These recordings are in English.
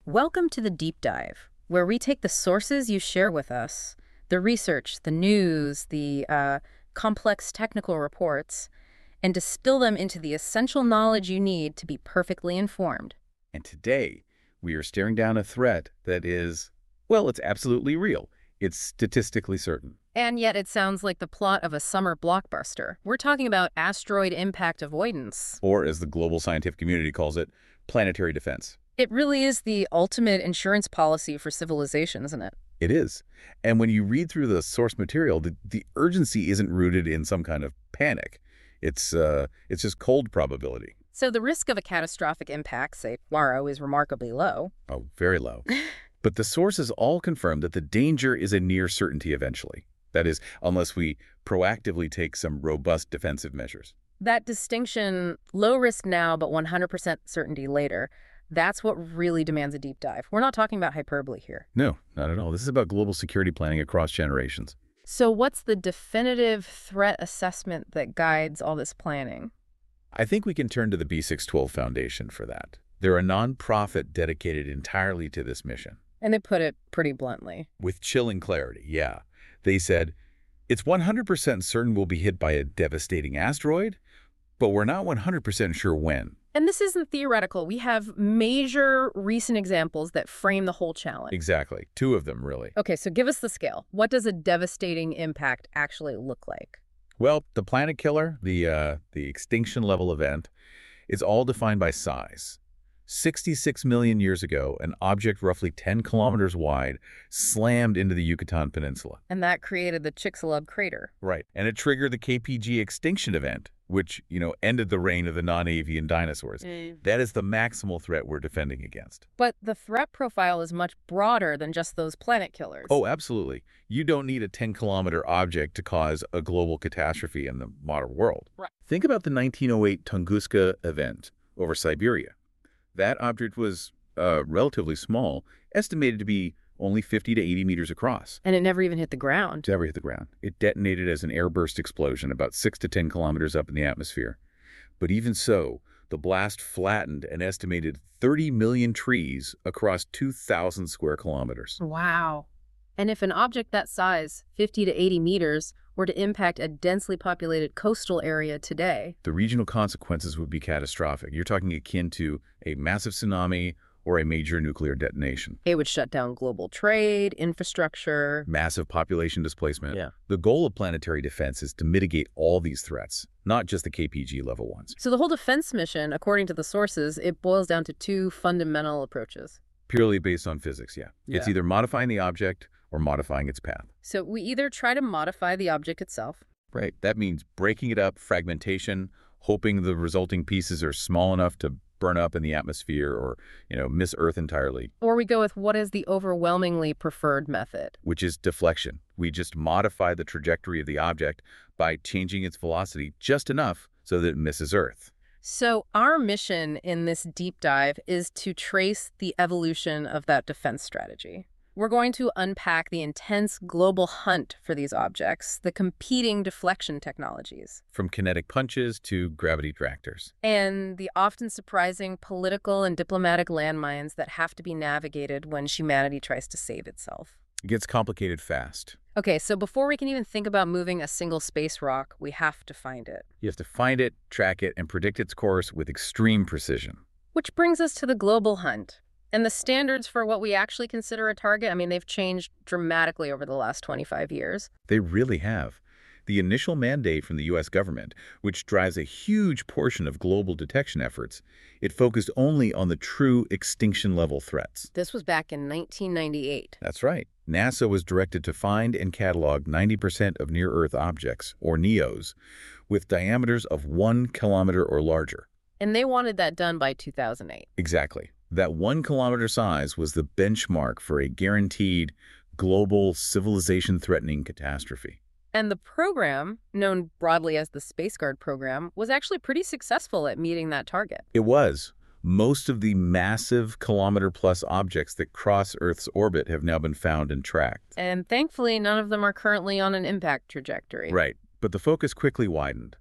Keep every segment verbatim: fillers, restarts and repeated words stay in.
Welcome to the Deep Dive, where we take the sources you share with us, the research, the news, the uh, complex technical reports, and distill them into the essential knowledge you need to be perfectly informed. And today, we are staring down a threat that is, well, it's absolutely real. It's statistically certain. And yet it sounds like the plot of a summer blockbuster. We're talking about asteroid impact avoidance. Or, as the global scientific community calls it, planetary defense. It really is the ultimate insurance policy for civilization, isn't it? It is. And when you read through the source material, the, the urgency isn't rooted in some kind of panic. It's, uh, it's just cold probability. So the risk of a catastrophic impact, say tomorrow, is remarkably low. Oh, very low. But the sources all confirm that the danger is a near certainty eventually. That is, unless we proactively take some robust defensive measures. That distinction, low risk now, but one hundred percent certainty later, that's what really demands a deep dive. We're not talking about hyperbole here. No, not at all. This is about global security planning across generations. So what's the definitive threat assessment that guides all this planning? I think we can turn to the B six twelve Foundation for that. They're a nonprofit dedicated entirely to this mission. And they put it pretty bluntly. With chilling clarity, yeah. They said, it's one hundred percent certain we'll be hit by a devastating asteroid, but we're not one hundred percent sure when. And this isn't theoretical. We have major recent examples that frame the whole challenge. Exactly. Two of them, really. Okay, so give us the scale. What does a devastating impact actually look like? Well, the planet killer, the, uh, the extinction level event, is all defined by size. sixty-six million years ago, an object roughly ten kilometers wide slammed into the Yucatan Peninsula. And that created the Chicxulub crater. Right. And it triggered the K P G extinction event, which, you know, ended the reign of the non-avian dinosaurs. Mm. That is the maximal threat we're defending against. But the threat profile is much broader than just those planet killers. Oh, absolutely. You don't need a ten-kilometer object to cause a global catastrophe in the modern world. Right. Think about the nineteen oh eight Tunguska event over Siberia. That object was uh, relatively small, estimated to be only fifty to eighty meters across. And it never even hit the ground. It never hit the ground. It detonated as an airburst explosion about six to ten kilometers up in the atmosphere. But even so, the blast flattened an estimated thirty million trees across two thousand square kilometers. Wow. And if an object that size, fifty to eighty meters, were to impact a densely populated coastal area today, the regional consequences would be catastrophic. You're talking akin to a massive tsunami or a major nuclear detonation. it would shut down global trade, infrastructure. Massive population displacement. Yeah. The goal of planetary defense is to mitigate all these threats, not just the K P G level ones. So the whole defense mission, according to the sources, it boils down to two fundamental approaches. Purely based on physics, yeah. It's Yeah. either modifying the object or modifying its path. So we either try to modify the object itself, Right. That means breaking it up, fragmentation, hoping the resulting pieces are small enough to burn up in the atmosphere or, you know, miss Earth entirely, or we go with what is the overwhelmingly preferred method. which is deflection. We just modify the trajectory of the object by changing its velocity just enough so that it misses Earth. So our mission in this deep dive is to trace the evolution of that defense strategy. We're going to unpack the intense global hunt for these objects, the competing deflection technologies, From kinetic punches to gravity tractors. and the often surprising political and diplomatic landmines that have to be navigated when humanity tries to save itself. It gets complicated fast. Okay, so before we can even think about moving a single space rock, we have to find it. You have to find it, track it, and predict its course with extreme precision. Which brings us to the global hunt. And the standards for what we actually consider a target, I mean, they've changed dramatically over the last twenty-five years. They really have. The initial mandate from the U S government, which drives a huge portion of global detection efforts, it focused only on the true extinction-level threats. This was back in nineteen ninety-eight. That's right. NASA was directed to find and catalog ninety percent of near-Earth objects, or NEOs, with diameters of one kilometer or larger. And they wanted that done by two thousand eight. Exactly. That one kilometer size was the benchmark for a guaranteed global civilization-threatening catastrophe. And the program, known broadly as the SpaceGuard program, was actually pretty successful at meeting that target. It was. Most of the massive kilometer-plus objects that cross Earth's orbit have now been found and tracked. And thankfully, none of them are currently on an impact trajectory. Right. But the focus quickly widened.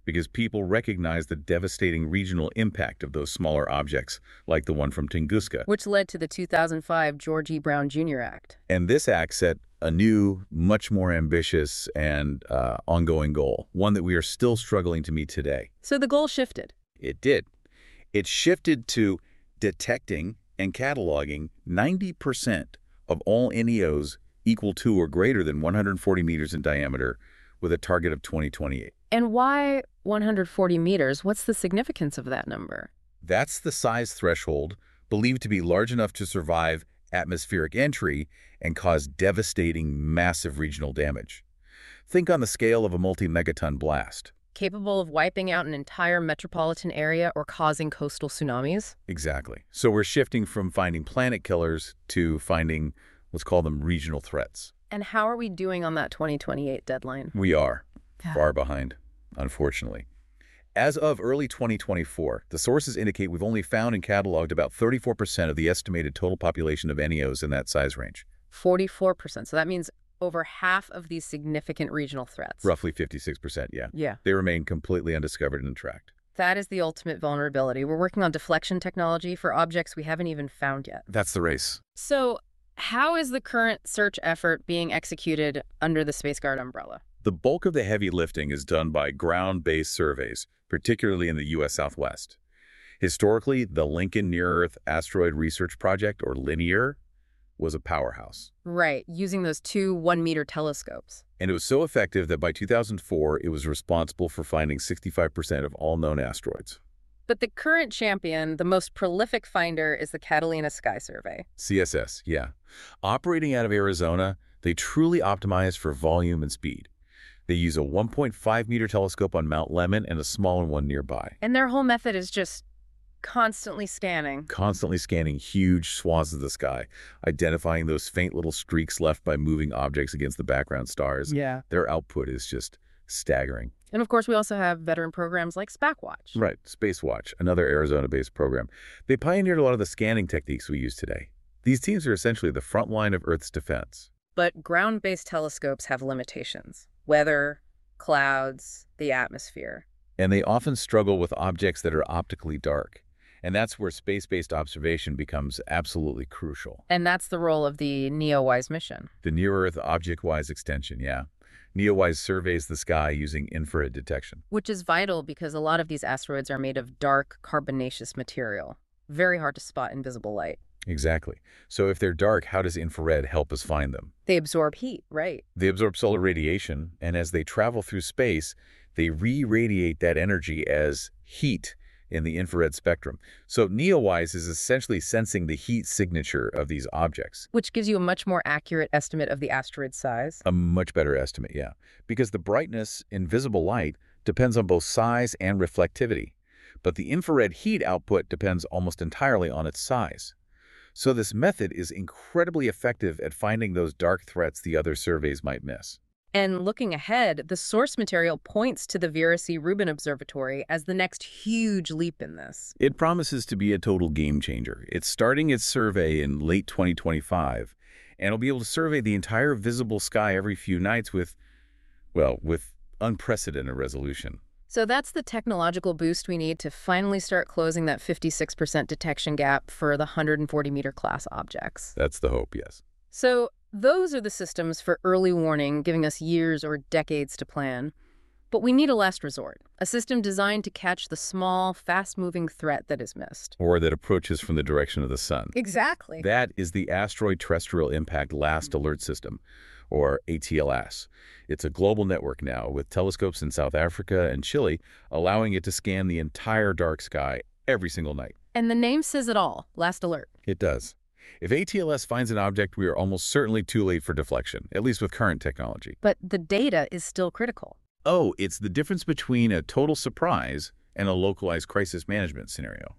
because people recognize the devastating regional impact of those smaller objects, like the one from Tunguska. Which led to the two thousand five George E. Brown Junior Act. And this act set a new, much more ambitious and uh, ongoing goal, one that we are still struggling to meet today. So the goal shifted. It did. It shifted to detecting and cataloging ninety percent of all N E Os equal to or greater than one hundred forty meters in diameter with a target of twenty twenty-eight. And why one hundred forty meters? What's the significance of that number? That's the size threshold believed to be large enough to survive atmospheric entry and cause devastating, massive regional damage. Think on the scale of a multi-megaton blast. Capable of wiping out an entire metropolitan area or causing coastal tsunamis? Exactly. So we're shifting from finding planet killers to finding, let's call them regional threats. And how are we doing on that twenty twenty-eight deadline? We are Yeah. far behind, unfortunately. As of early twenty twenty-four, the sources indicate we've only found and cataloged about thirty-four percent of the estimated total population of N E Os in that size range. forty-four percent. So that means over half of these significant regional threats. Roughly fifty-six percent, yeah. Yeah. They remain completely undiscovered and untracked. That is the ultimate vulnerability. We're working on deflection technology for objects we haven't even found yet. That's the race. So how is the current search effort being executed under the Space Guard umbrella? The bulk of the heavy lifting is done by ground-based surveys, particularly in the U S Southwest. Historically, the Lincoln Near-Earth Asteroid Research Project, or LINEAR, was a powerhouse. Right, using those two one-meter telescopes. And it was so effective that by two thousand four, it was responsible for finding sixty-five percent of all known asteroids. But the current champion, the most prolific finder, is the Catalina Sky Survey. C S S, yeah. Operating out of Arizona, they truly optimize for volume and speed. They use a one point five meter telescope on Mount Lemmon and a smaller one nearby, And their whole method is just constantly scanning. constantly scanning huge swaths of the sky, identifying those faint little streaks left by moving objects against the background stars. Yeah. Their output is just staggering. And of course, we also have veteran programs like SPACWatch. Right, Spacewatch, another Arizona-based program. They pioneered a lot of the scanning techniques we use today. These teams are essentially the front line of Earth's defense. But ground-based telescopes have limitations. Weather, clouds, the atmosphere. And they often struggle with objects that are optically dark. And that's where space-based observation becomes absolutely crucial. And that's the role of the NEOWISE mission. The Near-Earth Object-Wise extension, yeah. NEOWISE surveys the sky using infrared detection. Which is vital because a lot of these asteroids are made of dark, carbonaceous material. Very hard to spot in visible light. Exactly. So if they're dark, how does infrared help us find them? They absorb heat, right? They absorb solar radiation, and as they travel through space, they re-radiate that energy as heat in the infrared spectrum. So NEOWISE is essentially sensing the heat signature of these objects. Which gives you a much more accurate estimate of the asteroid's size. A much better estimate, yeah. Because the brightness in visible light depends on both size and reflectivity. But the infrared heat output depends almost entirely on its size. So this method is incredibly effective at finding those dark threats the other surveys might miss. And looking ahead, the source material points to the Vera C. Rubin Observatory as the next huge leap in this. It promises to be a total game changer. It's starting its survey in late twenty twenty-five, and it'll be able to survey the entire visible sky every few nights with, well, with unprecedented resolution. So that's the technological boost we need to finally start closing that fifty-six percent detection gap for the one hundred forty meter class objects. That's the hope, yes. So those are the systems for early warning, giving us years or decades to plan. But we need a last resort, a system designed to catch the small, fast-moving threat that is missed. Or that approaches from the direction of the sun. Exactly. That is the Asteroid Terrestrial Impact Last Alert System, or A T L S. It's a global network now with telescopes in South Africa and Chile, allowing it to scan the entire dark sky every single night. And the name says it all, Last Alert. It does. If A T L S finds an object, we are almost certainly too late for deflection, at least with current technology. But the data is still critical. Oh, it's the difference between a total surprise and a localized crisis management scenario.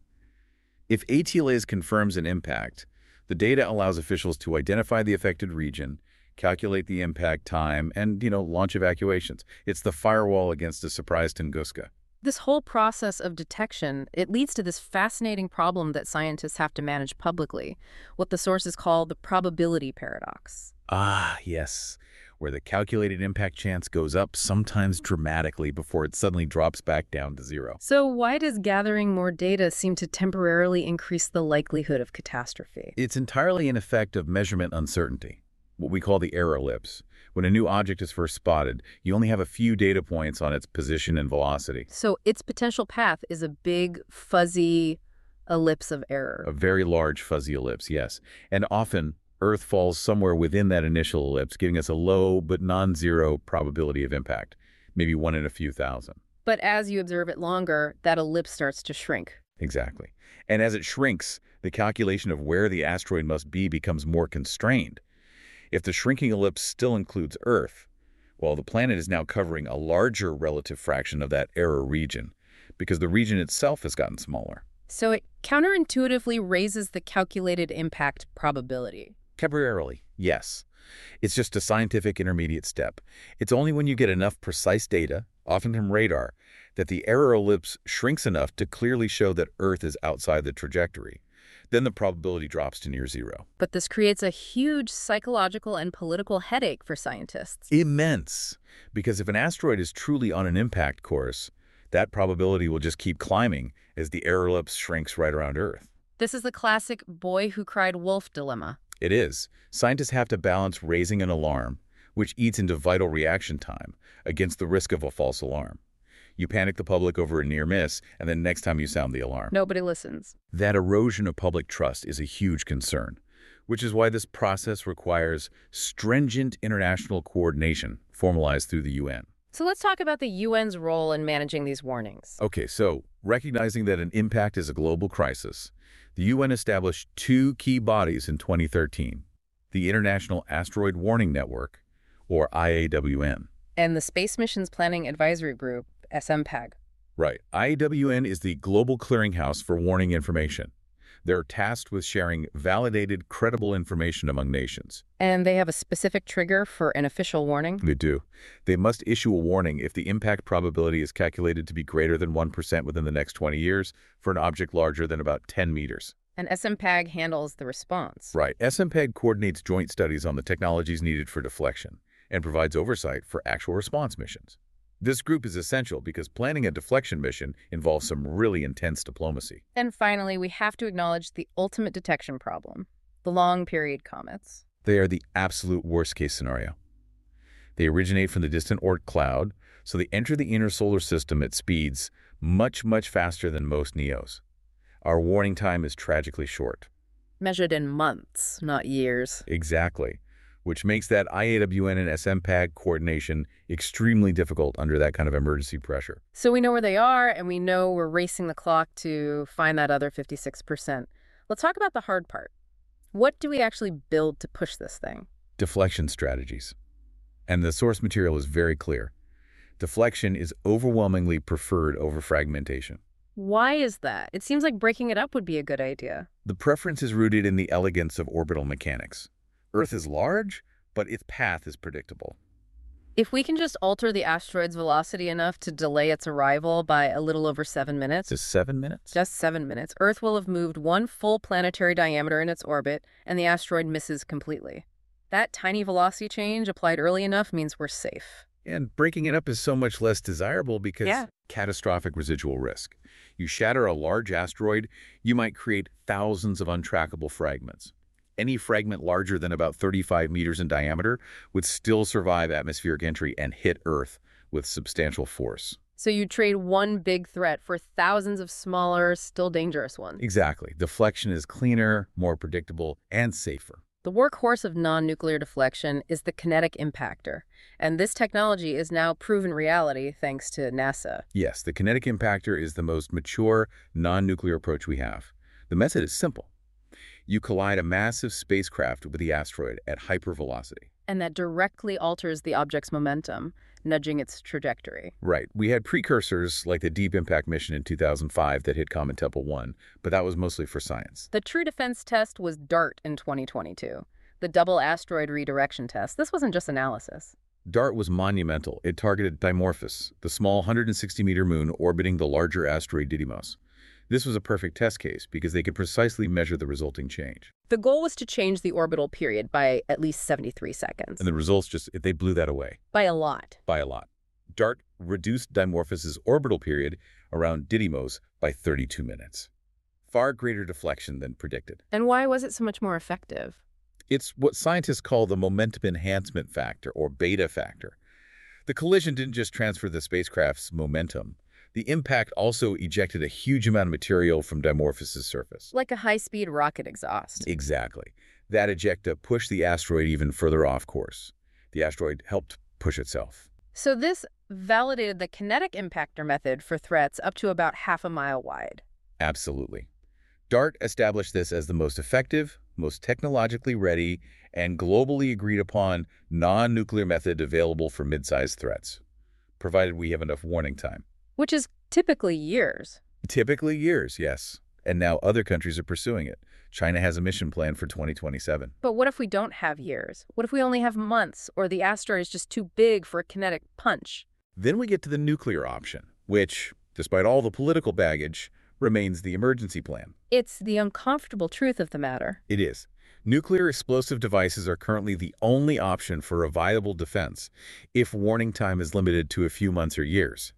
If A T L S confirms an impact, the data allows officials to identify the affected region, calculate the impact time, and, you know, launch evacuations. It's the firewall against a surprise Tunguska. This whole process of detection, it leads to this fascinating problem that scientists have to manage publicly, what the sources call the probability paradox. Ah, yes. where the calculated impact chance goes up, sometimes dramatically, before it suddenly drops back down to zero. So why does gathering more data seem to temporarily increase the likelihood of catastrophe? It's entirely an effect of measurement uncertainty, what we call the error ellipse. When a new object is first spotted, you only have a few data points on its position and velocity. So its potential path is a big, fuzzy ellipse of error. A very large fuzzy ellipse, yes. And often, Earth falls somewhere within that initial ellipse, giving us a low but non-zero probability of impact, maybe one in a few thousand. But as you observe it longer, that ellipse starts to shrink. Exactly. And as it shrinks, the calculation of where the asteroid must be becomes more constrained. If the shrinking ellipse still includes Earth, well, the planet is now covering a larger relative fraction of that error region, because the region itself has gotten smaller. So it counterintuitively raises the calculated impact probability. Temporarily, yes. It's just a scientific intermediate step. It's only when you get enough precise data, often from radar, that the error ellipse shrinks enough to clearly show that Earth is outside the trajectory. Then the probability drops to near zero. But this creates a huge psychological and political headache for scientists. Immense. Because if an asteroid is truly on an impact course, that probability will just keep climbing as the error ellipse shrinks right around Earth. This is the classic boy who cried wolf dilemma. It is. Scientists have to balance raising an alarm, which eats into vital reaction time, against the risk of a false alarm. You panic the public over a near miss, and then next time you sound the alarm, nobody listens. That erosion of public trust is a huge concern, which is why this process requires stringent international coordination formalized through the U N. So let's talk about the U N's role in managing these warnings. Okay, so recognizing that an impact is a global crisis, the U N established two key bodies in twenty thirteen, the International Asteroid Warning Network, or I A W N. And the Space Missions Planning Advisory Group, S M P A G. Right. I A W N is the global clearinghouse for warning information. They're tasked with sharing validated, credible information among nations. And they have a specific trigger for an official warning? They do. They must issue a warning if the impact probability is calculated to be greater than one percent within the next twenty years for an object larger than about ten meters. And S M P A G handles the response. Right. S M P A G coordinates joint studies on the technologies needed for deflection and provides oversight for actual response missions. This group is essential because planning a deflection mission involves some really intense diplomacy. And finally, we have to acknowledge the ultimate detection problem, the long-period comets. They are the absolute worst-case scenario. They originate from the distant Oort cloud, so they enter the inner solar system at speeds much, much faster than most N E Os. Our warning time is tragically short. Measured in months, not years. Exactly. Which makes that I A W N and S M P A G coordination extremely difficult under that kind of emergency pressure. So we know where they are, and we know we're racing the clock to find that other fifty-six percent. Let's talk about the hard part. What do we actually build to push this thing? Deflection strategies. And the source material is very clear. Deflection is overwhelmingly preferred over fragmentation. Why is that? It seems like breaking it up would be a good idea. The preference is rooted in the elegance of orbital mechanics. Earth is large, but its path is predictable. If we can just alter the asteroid's velocity enough to delay its arrival by a little over seven minutes... Just seven minutes? Just seven minutes. Earth will have moved one full planetary diameter in its orbit, and the asteroid misses completely. That tiny velocity change applied early enough means we're safe. And breaking it up is so much less desirable because yeah. catastrophic residual risk. You shatter a large asteroid, you might create thousands of untrackable fragments. Any fragment larger than about thirty-five meters in diameter would still survive atmospheric entry and hit Earth with substantial force. So you trade one big threat for thousands of smaller, still dangerous ones. Exactly. Deflection is cleaner, more predictable, and safer. The workhorse of non-nuclear deflection is the kinetic impactor, and this technology is now proven reality thanks to NASA. Yes, the kinetic impactor is the most mature non-nuclear approach we have. The method is simple. You collide a massive spacecraft with the asteroid at hypervelocity. And that directly alters the object's momentum, nudging its trajectory. Right. We had precursors like the Deep Impact mission in two thousand five that hit Comet Tempel one, but that was mostly for science. The true defense test was DART in twenty twenty-two, the Double Asteroid Redirection Test. This wasn't just analysis. DART was monumental. It targeted Dimorphos, the small one hundred sixty meter moon orbiting the larger asteroid Didymos. This was a perfect test case because they could precisely measure the resulting change. The goal was to change the orbital period by at least seventy-three seconds. And the results just, they blew that away. By a lot. By a lot. DART reduced Dimorphos's orbital period around Didymos by thirty-two minutes. Far greater deflection than predicted. And why was it so much more effective? It's what scientists call the momentum enhancement factor, or beta factor. The collision didn't just transfer the spacecraft's momentum. The impact also ejected a huge amount of material from Dimorphos's surface. Like a high-speed rocket exhaust. Exactly. That ejecta pushed the asteroid even further off course. The asteroid helped push itself. So this validated the kinetic impactor method for threats up to about half a mile wide. Absolutely. DART established this as the most effective, most technologically ready, and globally agreed upon non-nuclear method available for mid-sized threats, provided we have enough warning time. Which is typically years. Typically years, yes. And now other countries are pursuing it. China has a mission plan for twenty twenty-seven. But what if we don't have years? What if we only have months, or the asteroid is just too big for a kinetic punch? Then we get to the nuclear option, which, despite all the political baggage, remains the emergency plan. It's the uncomfortable truth of the matter. It is. Nuclear explosive devices are currently the only option for a viable defense if warning time is limited to a few months or years.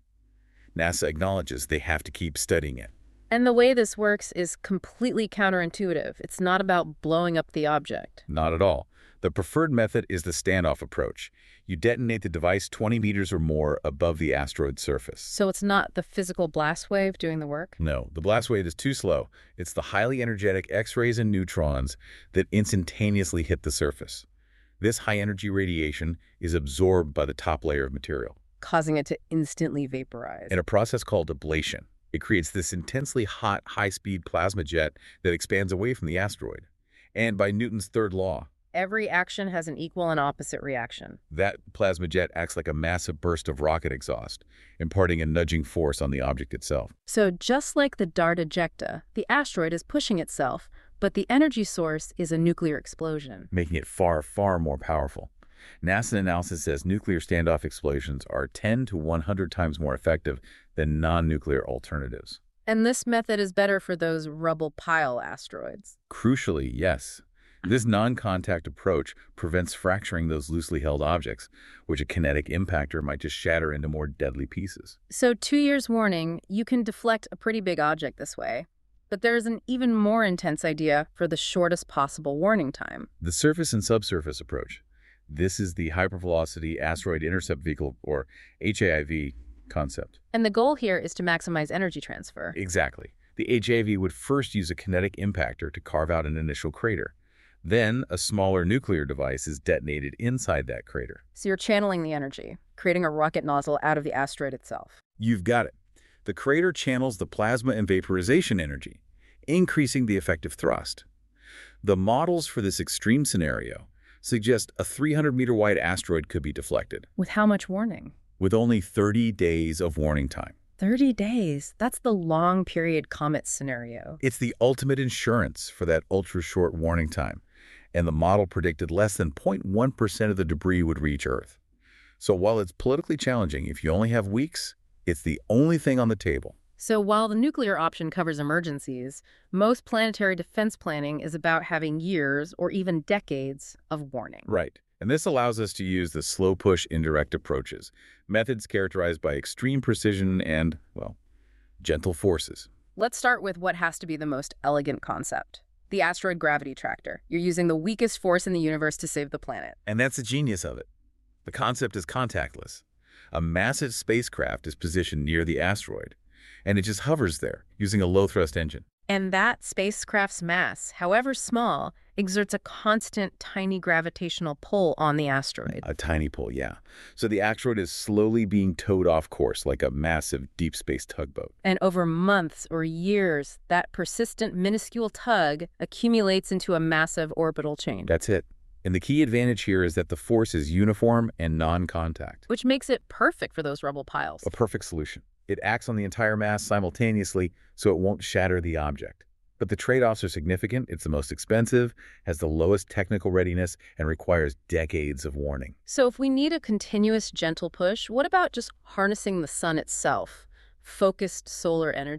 NASA acknowledges they have to keep studying it. And the way this works is completely counterintuitive. It's not about blowing up the object. Not at all. The preferred method is the standoff approach. You detonate the device twenty meters or more above the asteroid's surface. So it's not the physical blast wave doing the work? No, the blast wave is too slow. It's the highly energetic X-rays and neutrons that instantaneously hit the surface. This high-energy radiation is absorbed by the top layer of material, causing it to instantly vaporize. in a process called ablation. It creates this intensely hot, high-speed plasma jet that expands away from the asteroid. And by Newton's third law, every action has an equal and opposite reaction. that plasma jet acts like a massive burst of rocket exhaust, imparting a nudging force on the object itself. So just like the DART ejecta, the asteroid is pushing itself, but the energy source is a nuclear explosion. Making it far, far more powerful. NASA analysis says nuclear standoff explosions are ten to one hundred times more effective than non-nuclear alternatives. And this method is better for those rubble pile asteroids. Crucially, yes. This non-contact approach prevents fracturing those loosely held objects, which a kinetic impactor might just shatter into more deadly pieces. So two years warning, you can deflect a pretty big object this way. But there's an even more intense idea for the shortest possible warning time. The surface and subsurface approach. This is the Hypervelocity Asteroid Intercept Vehicle, or H A I V, concept. And the goal here is to maximize energy transfer. Exactly. The H A V would first use a kinetic impactor to carve out an initial crater. Then, a smaller nuclear device is detonated inside that crater. So you're channeling the energy, creating a rocket nozzle out of the asteroid itself. You've got it. The crater channels the plasma and vaporization energy, increasing the effective thrust. The models for this extreme scenario suggest a three hundred meter wide asteroid could be deflected, With how much warning? with only thirty days of warning time. thirty days. That's the long period comet scenario. It's the ultimate insurance for that ultra-short warning time, and the model predicted less than zero point one percent of the debris would reach Earth. So while it's politically challenging, if you only have weeks, it's the only thing on the table. So while the nuclear option covers emergencies, most planetary defense planning is about having years or even decades of warning. Right. And this allows us to use the slow-push indirect approaches, methods characterized by extreme precision and, well, gentle forces. Let's start with what has to be the most elegant concept. The asteroid gravity tractor. You're using the weakest force in the universe to save the planet. And that's the genius of it. The concept is contactless. A massive spacecraft is positioned near the asteroid, and it just hovers there using a low-thrust engine. And that spacecraft's mass, however small, exerts a constant tiny gravitational pull on the asteroid. A tiny pull, yeah. So the asteroid is slowly being towed off course like a massive deep space tugboat. And over months or years, that persistent minuscule tug accumulates into a massive orbital chain. That's it. And the key advantage here is that the force is uniform and non-contact. Which makes it perfect for those rubble piles. A perfect solution. It acts on the entire mass simultaneously, so it won't shatter the object. But the trade-offs are significant. It's the most expensive, has the lowest technical readiness, and requires decades of warning. So if we need a continuous gentle push, what about just harnessing the sun itself? Focused solar energy?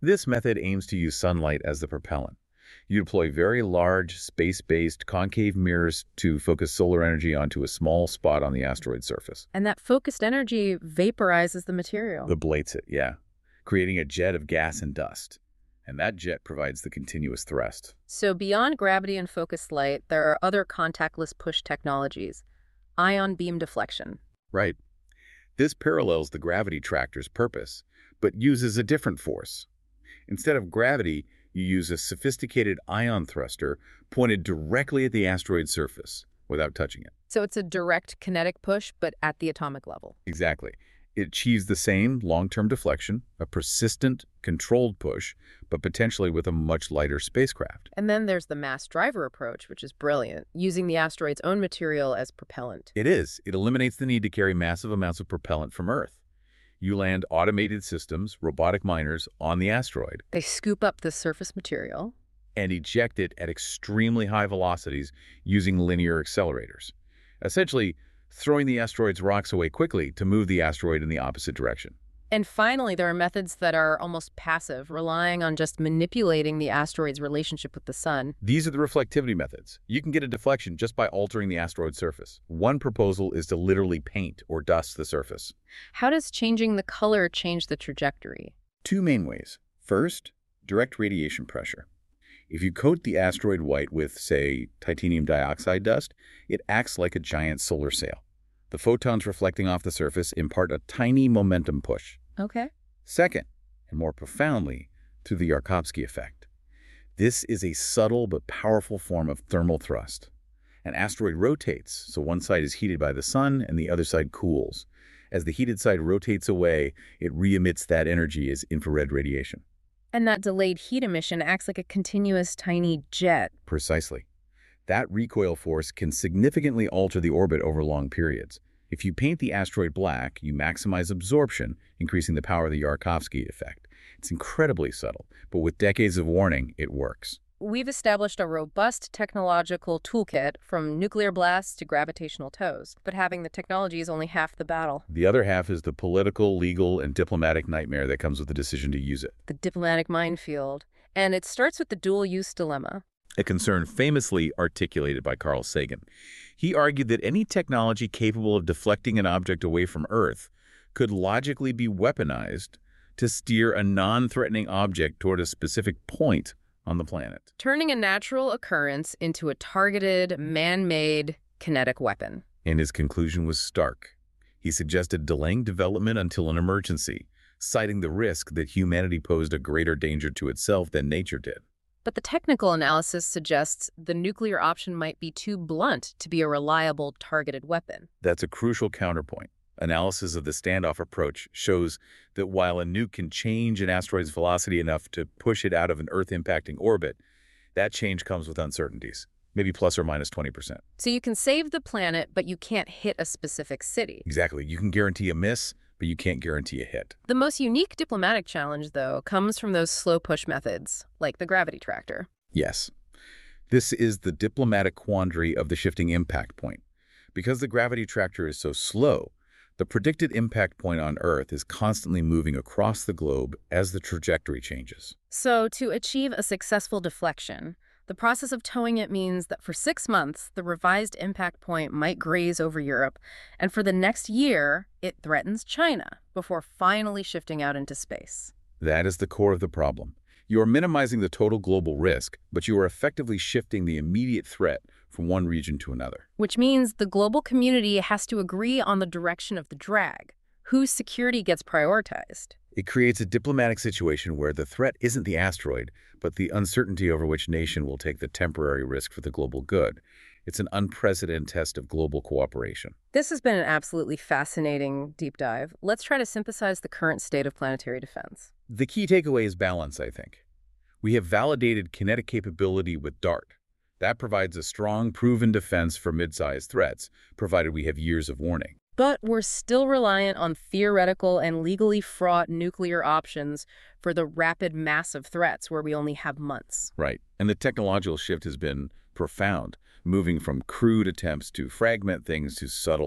This method aims to use sunlight as the propellant. You deploy very large, space-based concave mirrors to focus solar energy onto a small spot on the asteroid surface. And that focused energy vaporizes the material. Ablates it, yeah, creating a jet of gas and dust. And that jet provides the continuous thrust. So beyond gravity and focused light, there are other contactless push technologies. Ion beam deflection. Right. This parallels the gravity tractor's purpose, but uses a different force. Instead of gravity, you use a sophisticated ion thruster pointed directly at the asteroid's surface without touching it. So it's a direct kinetic push, but at the atomic level. Exactly. It achieves the same long-term deflection, a persistent, controlled push, but potentially with a much lighter spacecraft. And then there's the mass driver approach, which is brilliant, using the asteroid's own material as propellant. It is. It eliminates the need to carry massive amounts of propellant from Earth. You land automated systems, robotic miners, on the asteroid. They scoop up the surface material And eject it at extremely high velocities using linear accelerators. Essentially, throwing the asteroid's rocks away quickly to move the asteroid in the opposite direction. And finally, there are methods that are almost passive, relying on just manipulating the asteroid's relationship with the sun. These are the reflectivity methods. You can get a deflection just by altering the asteroid's surface. One proposal is to literally paint or dust the surface. How does changing the color change the trajectory? Two main ways. First, direct radiation pressure. If you coat the asteroid white with, say, titanium dioxide dust, it acts like a giant solar sail. The photons reflecting off the surface impart a tiny momentum push. Okay. Second, and more profoundly, through the Yarkovsky effect. This is a subtle but powerful form of thermal thrust. An asteroid rotates, so one side is heated by the sun and the other side cools. As the heated side rotates away, it re-emits that energy as infrared radiation. And that delayed heat emission acts like a continuous tiny jet. Precisely. That recoil force can significantly alter the orbit over long periods. If you paint the asteroid black, you maximize absorption, increasing the power of the Yarkovsky effect. It's incredibly subtle, but with decades of warning, it works. We've established a robust technological toolkit from nuclear blasts to gravitational tows, but having the technology is only half the battle. The other half is the political, legal, and diplomatic nightmare that comes with the decision to use it. The diplomatic minefield. And it starts with the dual-use dilemma. A concern famously articulated by Carl Sagan. He argued that any technology capable of deflecting an object away from Earth could logically be weaponized to steer a non-threatening object toward a specific point on the planet. Turning a natural occurrence into a targeted, man-made kinetic weapon. And his conclusion was stark. He suggested delaying development until an emergency, citing the risk that humanity posed a greater danger to itself than nature did. But the technical analysis suggests the nuclear option might be too blunt to be a reliable, targeted weapon. That's a crucial counterpoint. Analysis of the standoff approach shows that while a nuke can change an asteroid's velocity enough to push it out of an Earth-impacting orbit, that change comes with uncertainties, maybe plus or minus twenty percent. So you can save the planet, but you can't hit a specific city. Exactly. You can guarantee a miss, but you can't guarantee a hit. The most unique diplomatic challenge, though, comes from those slow push methods, like the gravity tractor. Yes. This is the diplomatic quandary of the shifting impact point. Because the gravity tractor is so slow, the predicted impact point on Earth is constantly moving across the globe as the trajectory changes. So to achieve a successful deflection, the process of towing it means that for six months, the revised impact point might graze over Europe, and for the next year, it threatens China before finally shifting out into space. That is the core of the problem. You are minimizing the total global risk, but you are effectively shifting the immediate threat from one region to another. Which means the global community has to agree on the direction of the drag, whose security gets prioritized. It creates a diplomatic situation where the threat isn't the asteroid, but the uncertainty over which nation will take the temporary risk for the global good. It's an unprecedented test of global cooperation. This has been an absolutely fascinating deep dive. Let's try to synthesize the current state of planetary defense. The key takeaway is balance, I think. We have validated kinetic capability with DART. That provides a strong, proven defense for mid-sized threats, provided we have years of warning. But we're still reliant on theoretical and legally fraught nuclear options for the rapid, massive threats where we only have months. Right. And the technological shift has been profound, moving from crude attempts to fragment things to subtle,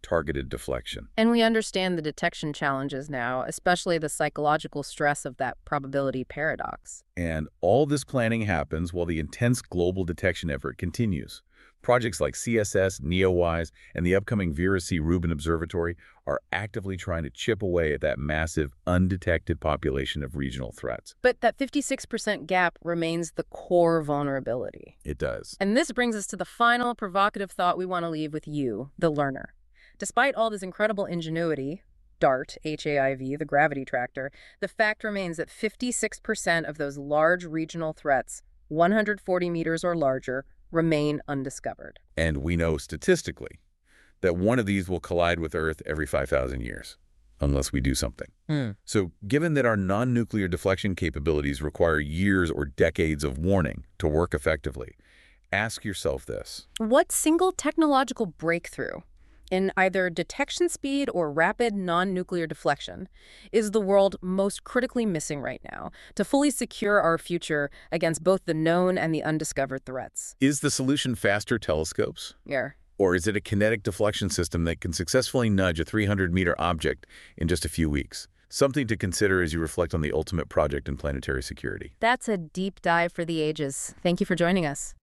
targeted deflection. And we understand the detection challenges now, especially the psychological stress of that probability paradox. And all this planning happens while the intense global detection effort continues. Projects like C S S, NEOWISE, and the upcoming Vera C. Rubin Observatory are actively trying to chip away at that massive, undetected population of regional threats. But that fifty-six percent gap remains the core vulnerability. It does. And this brings us to the final provocative thought we want to leave with you, the learner. Despite all this incredible ingenuity, DART, H A I V, the gravity tractor, the fact remains that fifty-six percent of those large regional threats, one hundred forty meters or larger, remain undiscovered. And we know statistically that one of these will collide with Earth every five thousand years, unless we do something. Mm. So given that our non-nuclear deflection capabilities require years or decades of warning to work effectively, ask yourself this. What single technological breakthrough in either detection speed or rapid non-nuclear deflection is the world most critically missing right now to fully secure our future against both the known and the undiscovered threats? Is the solution faster telescopes? Yeah. Or is it a kinetic deflection system that can successfully nudge a three hundred meter object in just a few weeks? Something to consider as you reflect on the ultimate project in planetary security. That's a deep dive for the ages. Thank you for joining us.